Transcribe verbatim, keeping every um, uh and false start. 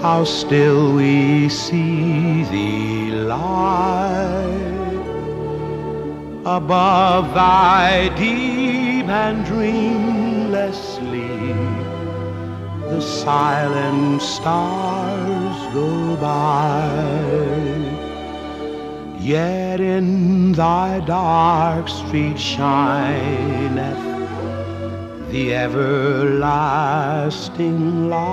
how still we see thee lie above thy deep and dreamless sleep. The silent stars go by, yet in thy dark street shineth the everlasting light.